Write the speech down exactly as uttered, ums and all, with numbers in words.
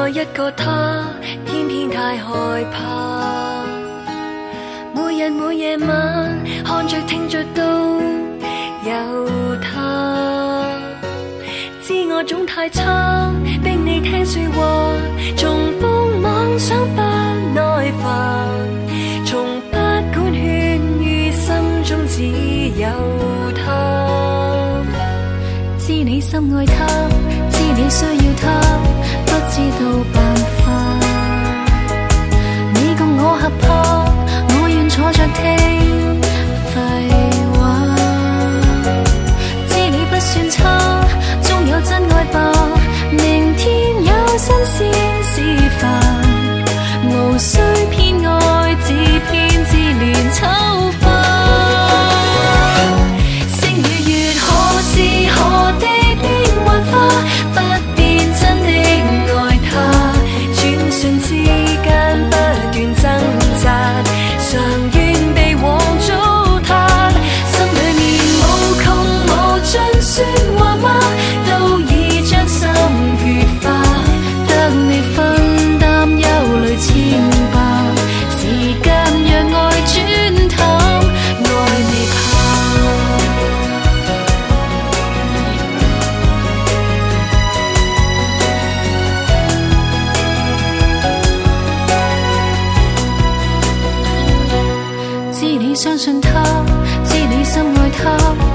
愛一個他，偏偏太害怕。每日每夜晚，看着聽着都有他。知我總太差，逼你聽說話，重複妄想不耐煩，從不管勸喻，心中只有他。知你深愛他，知你需要他，不知道辦法。你共我合拍，我願坐着聽廢話。知你不算差，終有真愛吧。明天有新鮮示範，無需偏愛，只偏自憐醜化。星與月何時何地變幻化，不變真的愛他，轉瞬之間不斷掙扎，常願被往糟蹋。心裏面無窮無盡說話嗎？都已將心血化，得你分擔憂慮牽掛。時間讓愛轉淡，愛未怕。知你相信他，知你深愛他。